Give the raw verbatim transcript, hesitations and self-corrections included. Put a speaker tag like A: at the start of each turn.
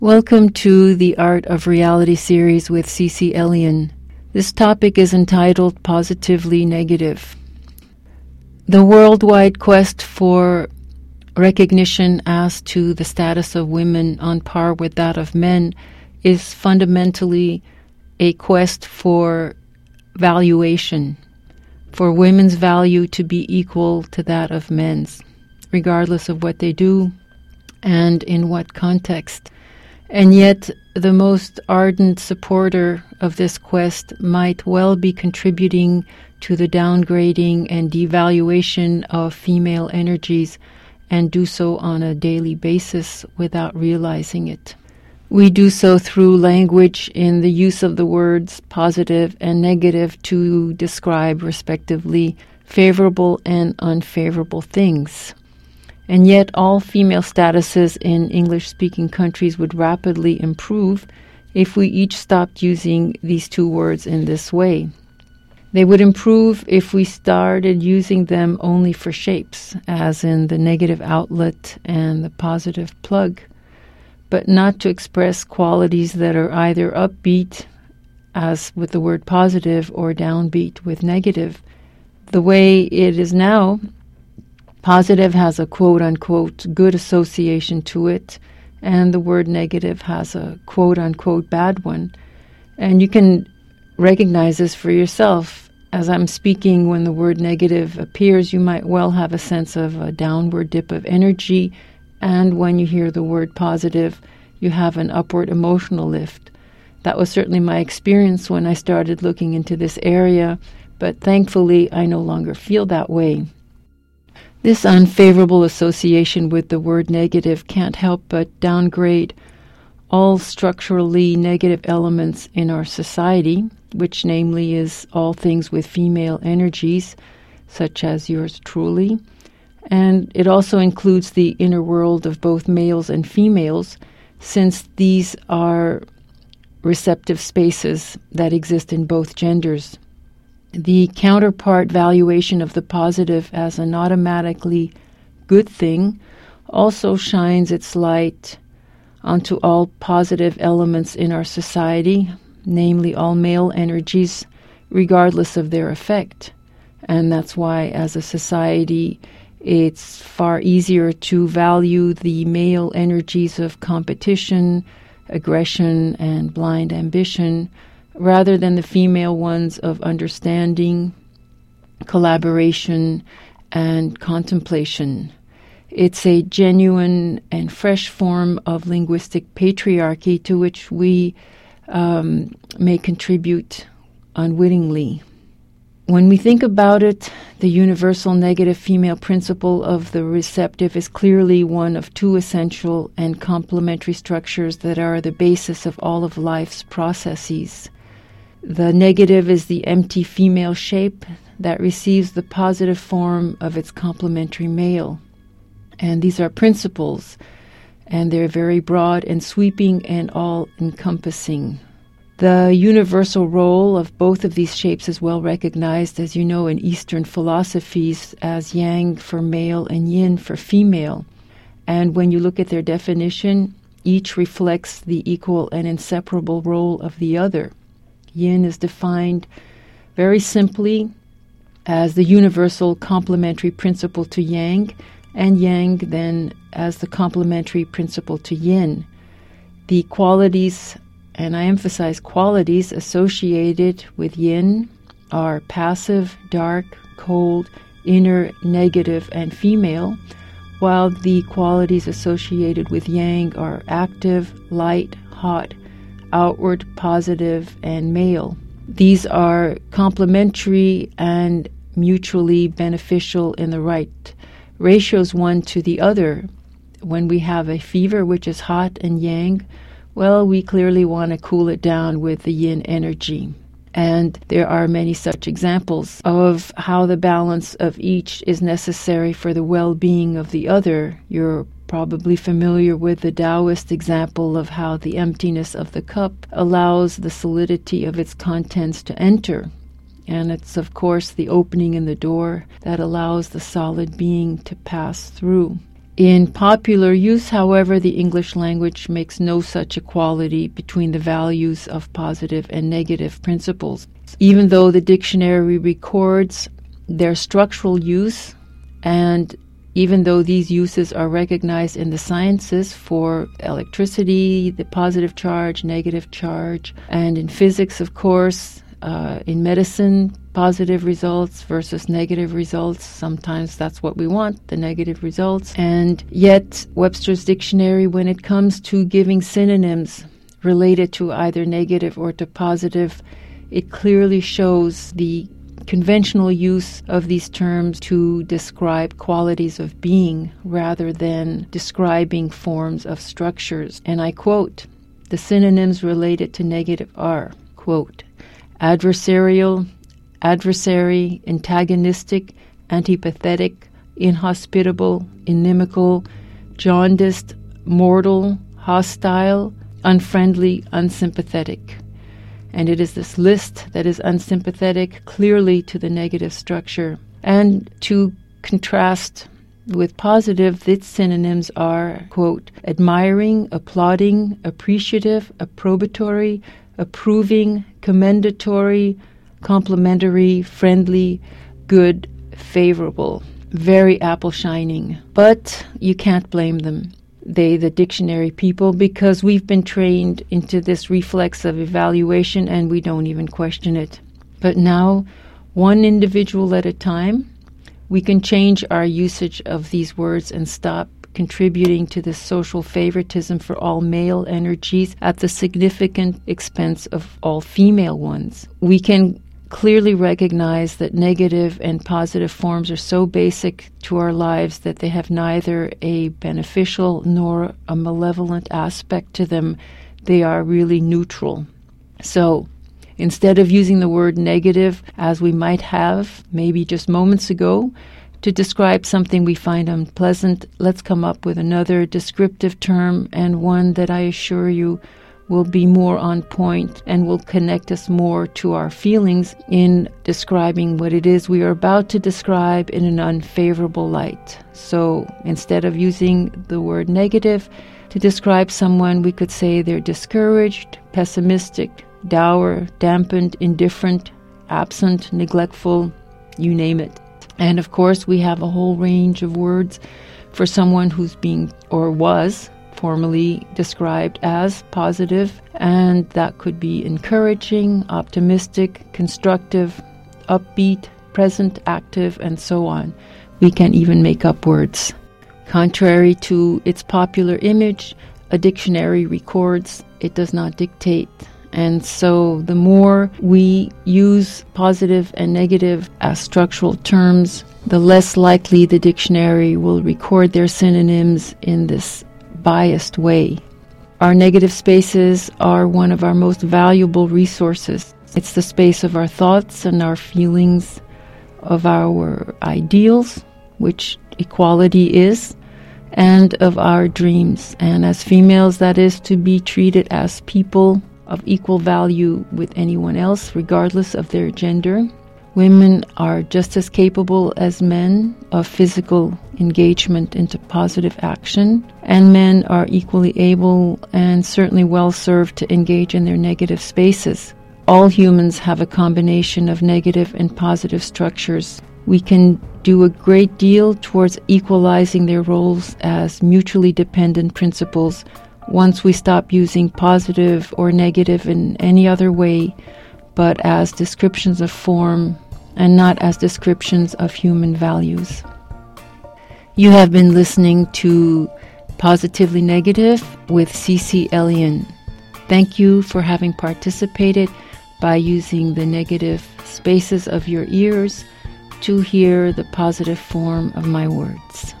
A: Welcome to the Art of Reality series with Cece Elian. This topic is entitled Positively Negative. The worldwide quest for recognition as to the status of women on par with that of men is fundamentally a quest for valuation, for women's value to be equal to that of men's, regardless of what they do and in what context. And yet, the most ardent supporter of this quest might well be contributing to the downgrading and devaluation of female energies, and do so on a daily basis without realizing it. We do so through language in the use of the words positive and negative to describe, respectively, favorable and unfavorable things. And yet all female statuses in English-speaking countries would rapidly improve if we each stopped using these two words in this way. They would improve if we started using them only for shapes, as in the negative outlet and the positive plug, but not to express qualities that are either upbeat, as with the word positive, or downbeat with negative. The way it is now, positive has a quote-unquote good association to it, and the word negative has a quote-unquote bad one. And you can recognize this for yourself. As I'm speaking, when the word negative appears, you might well have a sense of a downward dip of energy, and when you hear the word positive, you have an upward emotional lift. That was certainly my experience when I started looking into this area, but thankfully I no longer feel that way. This unfavorable association with the word negative can't help but downgrade all structurally negative elements in our society, which namely is all things with female energies, such as yours truly. And it also includes the inner world of both males and females, since these are receptive spaces that exist in both genders. The counterpart valuation of the positive as an automatically good thing also shines its light onto all positive elements in our society, namely all male energies, regardless of their effect. And that's why, as a society, it's far easier to value the male energies of competition, aggression, and blind ambition, rather than the female ones of understanding, collaboration, and contemplation. It's a genuine and fresh form of linguistic patriarchy to which we um, may contribute unwittingly. When we think about it, the universal negative female principle of the receptive is clearly one of two essential and complementary structures that are the basis of all of life's processes. The negative is the empty female shape that receives the positive form of its complementary male. And these are principles, and they're very broad and sweeping and all-encompassing. The universal role of both of these shapes is well recognized, as you know, in Eastern philosophies as yang for male and yin for female. And when you look at their definition, each reflects the equal and inseparable role of the other. Yin is defined very simply as the universal complementary principle to yang, and yang then as the complementary principle to yin. The qualities, and I emphasize qualities, associated with yin are passive, dark, cold, inner, negative, and female, while the qualities associated with yang are active, light, hot, outward, positive, and male. These are complementary and mutually beneficial in the right ratios one to the other. When we have a fever which is hot and yang, well, we clearly want to cool it down with the yin energy. And there are many such examples of how the balance of each is necessary for the well-being of the other. You're probably familiar with the Taoist example of how the emptiness of the cup allows the solidity of its contents to enter. And it's, of course, the opening in the door that allows the solid being to pass through. In popular use, however, the English language makes no such equality between the values of positive and negative principles. Even though the dictionary records their structural use, and even though these uses are recognized in the sciences for electricity, the positive charge, negative charge, and in physics, of course, uh, in medicine, positive results versus negative results. Sometimes that's what we want, the negative results. And yet, Webster's Dictionary, when it comes to giving synonyms related to either negative or to positive, it clearly shows the conventional use of these terms to describe qualities of being rather than describing forms of structures. And I quote, the synonyms related to negative are, quote, adversarial, adversary, antagonistic, antipathetic, inhospitable, inimical, jaundiced, mortal, hostile, unfriendly, unsympathetic. And it is this list that is unsympathetic clearly to the negative structure. And to contrast with positive, its synonyms are, quote, admiring, applauding, appreciative, approbatory, approving, commendatory, complimentary, friendly, good, favorable. Very apple shining. But you can't blame them, they, the dictionary people, because we've been trained into this reflex of evaluation and we don't even question it. But now, one individual at a time, we can change our usage of these words and stop contributing to this social favoritism for all male energies at the significant expense of all female ones. We can clearly recognize that negative and positive forms are so basic to our lives that they have neither a beneficial nor a malevolent aspect to them. They are really neutral. So instead of using the word negative as we might have maybe just moments ago to describe something we find unpleasant, let's come up with another descriptive term, and one that I assure you will be more on point and will connect us more to our feelings in describing what it is we are about to describe in an unfavorable light. So instead of using the word negative to describe someone, we could say they're discouraged, pessimistic, dour, dampened, indifferent, absent, neglectful, you name it. And of course, we have a whole range of words for someone who's being or was formerly described as positive, and that could be encouraging, optimistic, constructive, upbeat, present, active, and so on. We can even make up words. Contrary to its popular image, a dictionary records, it does not dictate. And so the more we use positive and negative as structural terms, the less likely the dictionary will record their synonyms in this biased way. Our negative spaces are one of our most valuable resources. It's the space of our thoughts and our feelings, of our ideals, which equality is, and of our dreams. And as females, that is to be treated as people of equal value with anyone else, regardless of their gender. Women are just as capable as men of physical engagement into positive action, and men are equally able and certainly well served to engage in their negative spaces. All humans have a combination of negative and positive structures. We can do a great deal towards equalizing their roles as mutually dependent principles once we stop using positive or negative in any other way, but as descriptions of form and not as descriptions of human values. You have been listening to Positively Negative with C C Elian. Thank you for having participated by using the negative spaces of your ears to hear the positive form of my words.